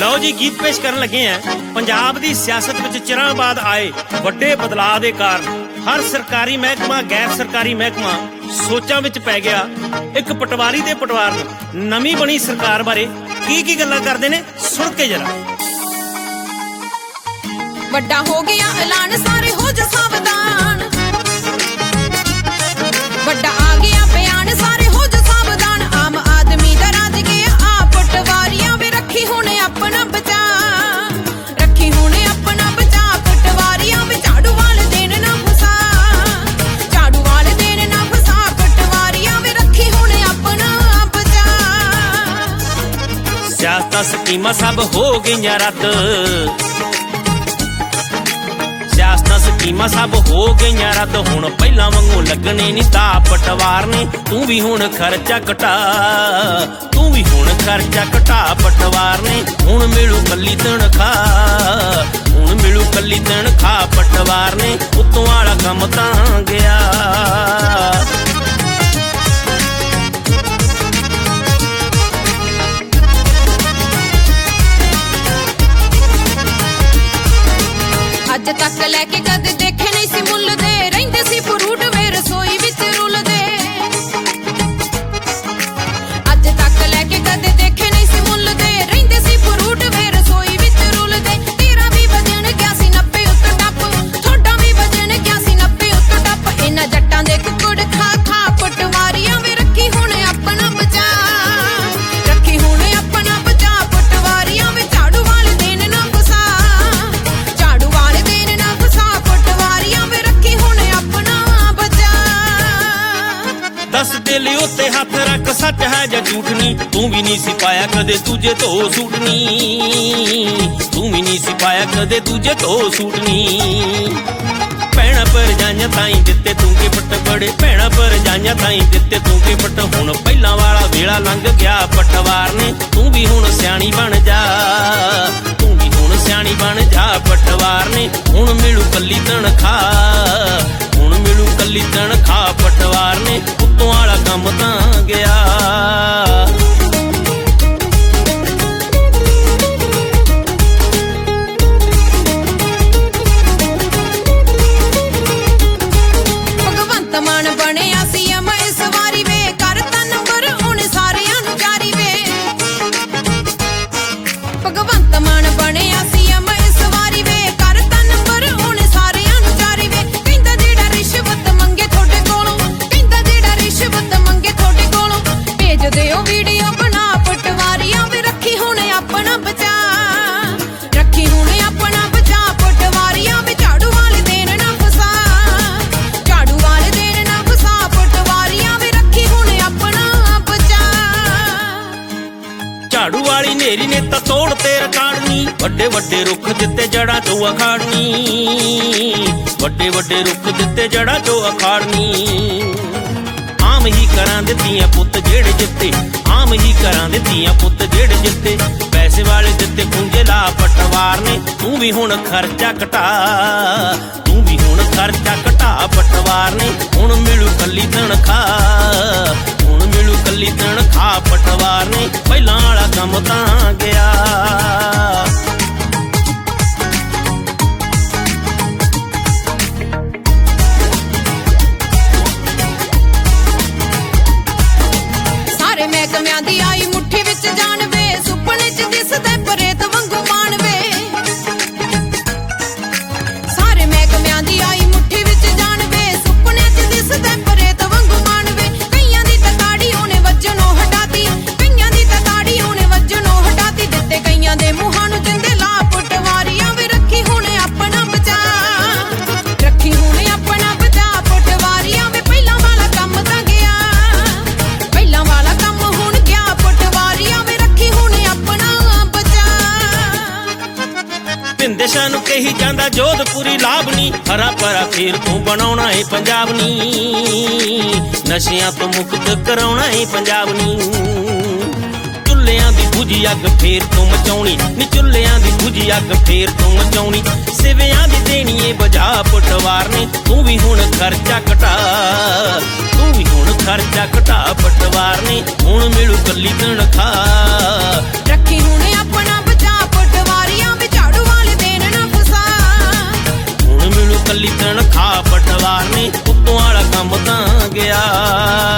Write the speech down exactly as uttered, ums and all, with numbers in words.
ਲਓ ਜੀ, ਗੀਤ ਪੇਸ਼ ਕਰਨ ਲੱਗੇ ਆ। ਪੰਜਾਬ ਦੀ ਸਿਆਸਤ ਵਿੱਚ ਚਿਰਾਂ ਬਾਅਦ ਆਏ ਵੱਡੇ ਬਦਲਾਅ ਦੇ ਕਾਰਨ ਹਰ ਸਰਕਾਰੀ ਮਹਿਕਮਾ, ਗੈਰ ਸਰਕਾਰੀ ਮਹਿਕਮਾ ਸੋਚਾਂ ਵਿੱਚ ਪੈ ਗਿਆ। ਇੱਕ ਪਟਵਾਰੀ ਦੇ ਪਟਵਾਰ ਨੂੰ ਨਵੀਂ ਬਣੀ ਸਰਕਾਰ ਬਾਰੇ ਕੀ ਕੀ ਗੱਲਾਂ ਕਰਦੇ ਨੇ, ਸੁਣ ਕੇ ਜਰਾ। ਵੱਡਾ ਹੋ ਗਿਆ ਐਲਾਨ, ਸਾਰੇ ਹੋ ਜਾ ਸਾਵਧਾਨ। ਵੱਡਾ ਆ ਗਿਆ ਬਿਆਨ, ਸਾਰੇ ਹੋ ਜਾ ਸਾਵਧਾਨ। ਆਮ ਆਦਮੀ ਦਾ ਰਾਜ ਗਿਆ ਆ ਪਟਵਾਰੀਆਂ ਵੇ, ਰੱਖੀ ਹੁਣ ਆਪਣਾ ਬਚਾ, ਰੱਖੀ ਹੁਣ ਆਪਣਾ ਬਚਾ। ਪਟਵਾਰੀਆਂ ਵੇ ਝਾੜੂ ਵਾਲੇ ਦੇਣ ਨਾ ਫਸਾ, ਝਾੜੂ ਵਾਲੇ ਦੇਣ ਨਾ ਫਸਾ। ਪਟਵਾਰੀਆਂ ਵੇ ਰੱਖੀ ਹੁਣ ਆਪਣਾ ਬਚਾ। ਸਿਆਸਤਾਂ ਸਕੀਮਾਂ ਸਭ ਹੋ ਗਈਆਂ ਰੱਦ, ਸਿਆਸਤਾਂ ਸਕੀਮਾਂ ਸਭ ਹੋ ਗਈਆਂ ਰੱਦ। ਹੁਣ ਪਹਿਲਾਂ ਵਾਂਗੂ ਲੱਗਣੇ ਨੀ ਤਾਂ ਪਟਵਾਰ ਨੇ। ਤੂੰ ਵੀ ਹੁਣ ਖਰਚਾ ਘਟਾ, ਤੂੰ ਵੀ ਹੁਣ ਖਰਚਾ ਘਟਾ। ਪਟਵਾਰ ਨੇ ਹੁਣ ਮਿਲੂ ਕੱਲੀ ਤਨਖਾਹ, ਹੁਣ ਮਿਲੂ ਕੱਲੀ ਤਨਖਾਹ। ਪਟਵਾਰ ਨੇ ਉੱਤੋਂ ਵਾਲਾ ਕੰਮ ਤਾਂ ਗਿਆ। ਅੱਜ ਤੱਕ ਲੈ ਕੇ ਕਦੇ ਦੇਖੇ ਨਹੀਂ ਸੀ ਮੁੱਲ ਦੇ, ਰਹਿੰਦੇ ਸੀ ਫਰੂਟ ਵੇ ਰਸੋਈ ਵਿੱਚ ਰੁਲਦੇ। ਅੱਜ ਤੱਕ ਲੈ ਕੇ ਕਦੇ ਦੇਖੇ ਨਹੀਂ ਸੀ ਮੁੱਲ ਦੇ, ਰਹਿੰਦੇ ਸੀ ਫਰੂਟ ਵੇ ਰਸੋਈ ਵਿੱਚ ਰੁਲਦੇ। ਤੇਰਾ ਵੀ ਵਜਣ ਗਿਆ ਸੀ ਨੱਬੇ ਉੱਤੇ ਟੱਪ, ਤੁਹਾਡਾ ਵੀ ਵਜਣ ਗਿਆ ਸੀ ਨੱਬੇ ਉੱਤੇ ਟੱਪ। ਇਹਨਾਂ ਜੱਟਾਂ ਦੇ ਕੁੱਕੜ ਖਾ ਖਾ ਪਟਵਾਰੀਆਂ ਵੇ, ਰੱਖੀ ਹੁਣ ਆਪਣਾ ਬਚਾ, ਰੱਖੀ ਹੁਣ ਆਪਣਾ ਬਚਾ। ਪਟਵਾਰੀਆਂ ਵੇ ਝਾੜੂ ਵਾਲੇ ਦੇਣ ਨਾ ਫਸਾ, ਝਾੜੂ ਵਾਲੇ ਦੇਣ ਨਾ ਫਸਾ। ਪਟਵਾਰੀਆਂ ਵੇ ਰੱਖੀ ਹੁਣ ਆਪਣਾ ਬਚਾ। ਦਸ ਦਿਲ ਉੱਤੇ ਹੱਥ ਰੱਖ, ਸੱਚ ਹੈ ਜਾਂ ਝੂਠ ਨੀ। ਤੂੰ ਵੀ ਨਹੀਂ ਸੀ ਪਾਇਆ ਕਦੇ ਦੂਜੇ ਤੋਂ ਸੂਟ ਨੀ, ਤੂੰ ਵੀ ਨਹੀਂ ਸੀ ਪਾਇਆ ਕਦੇ ਦੂਜੇ ਤੋਂ ਸੂਟ ਨੀ। ਭੈਣਾਂ ਭਰਜਾਈਆਂ ਤਾਈਂ ਦਿੱਤੇ ਤੂੰ ਗਿਫਟ ਬੜੇ, ਭੈਣਾਂ ਭਰਜਾਈਆਂ ਤਾਈਂ ਦਿੱਤੇ ਤੂੰ ਗਿਫਟ। ਹੁਣ ਪਹਿਲਾਂ ਵਾਲਾ ਵੇਲਾ ਲੰਘ ਗਿਆ ਪਟਵਾਰ ਨੇ। ਤੂੰ ਵੀ ਹੁਣ ਸਿਆਣੀ ਬਣ ਜਾ, ਤੂੰ ਵੀ ਹੁਣ ਸਿਆਣੀ ਬਣ ਜਾ। ਪਟਵਾਰ ਨੇ ਹੁਣ ਮਿਲੂ ਕੱਲੀ ਤਨਖਾਹ, ਹੁਣ ਮਿਲੂ ਕੱਲੀ ਤਨਖਾਹ। ਪਟਵਾਰ ਨੇ ਉੱਤੋਂ ਵਾਲਾ ਕੰਮ ਤਾਂ ਗਿਆ। ਭਗਵੰਤ ਮਾਨ ਬਣਿਆ ਸੀ ਐਮ ਇਸ ਵਾਰੀ ਵੇ, ਕਰਤਾ ਨੰਬਰ ਉਹਨੇ ਸਾਰਿਆਂ ਨੂੰ ਜਾਰੀ ਵੇ। ਭਗਵੰਤ ਮਾਨ ਬਣਿਆ ਸੀ ਐਮ ਇਸ ਵਾਰੀ ਵੇ, ਕਰਤਾ ਨੰਬਰ ਉਹਨੇ ਸਾਰਿਆਂ ਨੂੰ ਜਾਰੀ ਵੇ। ਕਹਿੰਦਾ ਜਿਹੜਾ ਰਿਸ਼ਵਤ ਮੰਗੇ ਤੁਹਾਡੇ ਕੋਲੋਂ, ਕਹਿੰਦਾ ਜਿਹੜਾ ਰਿਸ਼ਵਤ ਮੰਗੇ ਤੁਹਾਡੇ ਕੋਲੋਂ, ਭੇਜ ਦਿਓ ਵੀਡੀਓ ਬਣਾ। ਪਟਵਾਰੀਆਂ ਵੇ ਰੱਖੀ ਹੁਣ ਆਪਣਾ ਬਚਾ, ਰੱਖੀ ਹੁਣ ਆਪਣਾ ਬਚਾ। ਪਟਵਾਰੀਆਂ ਵੇ ਝਾੜੂ ਵਾਲੇ ਦੇਣ ਨਾ ਫਸਾ, ਝਾੜੂ ਵਾਲੇ ਦੇਣ ਨਾ ਫਸਾ। ਪਟਵਾਰੀਆਂ ਵੇ ਰੱਖੀ ਹੁਣ ਆਪਣਾ ਬਚਾ। ਝਾੜੂ ਵਾਲੀ ਨੇਰੀ ਨੇ ਤਾਂ ਤੋੜ ਤੇ ਰਕਾੜਨੀ, ਵੱਡੇ ਵੱਡੇ ਰੁੱਖ ਦਿੱਤੇ ਜੜਾਂ ਚੋਂ ਅਖਾੜਨੀ, ਵੱਡੇ ਵੱਡੇ ਰੁੱਖ ਦਿੱਤੇ ਜੜਾਂ ਚੋਂ ਅਖਾੜਨੀ। ਆਮ ਹੀ ਕਰਾਂ ਦਿੱਤੀਆਂ ਪੁੱਤ ਜਿਹੜੇ ਜਿੱਤੇ, ਆਮ ਹੀ ਕਰਾਂ ਦਿੱਤੀਆਂ ਪੁੱਤ ਜਿਹੜੇ ਜਿੱਤੇ। ਪੈਸੇ ਵਾਲੇ ਦਿੱਤੇ ਪੁੰਜੇ ਲਾ ਪਟਵਾਰ ਨੇ। ਤੂੰ ਵੀ ਹੁਣ ਖਰਚਾ ਘਟਾ, ਤੂੰ ਵੀ ਹੁਣ ਖਰਚਾ ਘਟਾ। ਪਟਵਾਰ ਨੇ ਹੁਣ ਮਿਲੂ ਕੱਲੀ ਤਨਖਾਹ, ਹੁਣ ਮਿਲੂ ਕੱਲੀ ਤਨਖਾਹ। ਪਟਵਾਰ ਨੇ ਪਹਿਲਾਂ ਵਾਲਾ ਕੰਮ ਤਾਂ ਗਿਆ। ਸਾਰੇ ਮਹਿਕਮਿਆਂ ਦੀ ਆਈ ਮੁੱਠੀ ਵਿੱਚ ਜਾਣ ਵੇ, ਸੁਪਨੇ ਚ ਦਿਸਦੇ ਪ੍ਰੇਤ ਵਾਂਗੂ ਮਾਣ ਵੇ। ਸਾਰੇ ਮਹਿਕਮਿਆਂ ਦੀ ਆਈ ਮੁੱਠੀ ਵਿੱਚ ਜਾਣ ਵੇ, ਸੁਪਨੇ ਚ ਦਿਸਦੇ ਪ੍ਰੇਤ ਵਾਂਗੂ ਮਾਣ ਵੇ। ਕਈਆਂ ਦੀ ਤਾਂ ਤਾੜੀ ਉਹਨੇ ਵੱਜਣੋਂ ਹਟਾਤੀ, ਕਈਆਂ ਦੀ ਤਾਂ ਤਾੜੀ ਉਹਨੇ ਵੱਜਣੋਂ ਹਟਾਤੀ। ਦਿੱਤੇ ਕਈਆਂ ਦੇ ਮੂੰਹਾਂ ਨੂੰ ਜਿੰਦੇ ਲਾ। ਪਟਵਾਰੀਆਂ ਵੇ ਰੱਖੀ ਹੁਣ ਆਪਣਾ ਬਚਾ, ਰੱਖੀ ਹੁਣ ਆਪਣਾ ਬਚਾ। ਪਟਵਾਰੀਆਂ ਵੇ ਪਹਿਲਾਂ ਵਾਲਾ ਕੰਮ ਤਾਂ ਗਿਆ, ਪਹਿਲਾਂ ਵਾਲਾ ਕੰਮ ਹੁਣ ਗਿਆ। ਪਟਵਾਰੀਆਂ ਵੇ ਰੱਖੀ ਹੁਣ ਆਪਣਾ ਬਚਾ। ਭਿੰਦੇਸ਼ਾਂ ਨੂੰ ਕਹੀ ਜਾਂਦਾ ਜੋਧਪੁਰੀ ਲਾਭਨੀ, ਹਰਾ ਭਰਾ ਫੇਰ ਤੂੰ ਬਣਾਉਣਾ ਏ ਪੰਜਾਬ ਨੀ, ਨਸ਼ਿਆਂ ਤੋਂ ਮੁਕਤ ਕਰਾਉਣਾ ਏ ਪੰਜਾਬ ਨੀ। ਚੁੱਲ੍ਹਿਆਂ ਦੀ ਬੁਝੀ ਅੱਗ ਫੇਰ ਤੂੰ ਮਚਾਉਣੀ ਨੀ, ਚੁੱਲ੍ਹਿਆਂ ਦੀ ਬੁਝੀ ਅੱਗ ਫੇਰ ਤੂੰ ਮਚਾਉਣੀ। ਸਿਵਿਆਂ ਦੀ ਦੇਣੀ ਏ ਬਜਾ ਪਟਵਾਰ ਨੇ। ਤੂੰ ਵੀ ਹੁਣ ਖਰਚਾ ਘਟਾ, ਤੂੰ ਵੀ ਹੁਣ ਖਰਚਾ ਘਟਾ। ਪਟਵਾਰ ਨੇ ਹੁਣ ਮਿਲੂ ਕੱਲੀ ਤਨਖਾਹ, ਰੱਖੀ ਹੁਣ ਆਪਣਾ ਬਚਾ। ਕੱਲੀ ਤਨਖਾਹ ਪਟਵਾਰ ਨੇ ਉੱਤੋਂ ਵਾਲਾ ਕੰਮ ਤਾਂ ਗਿਆ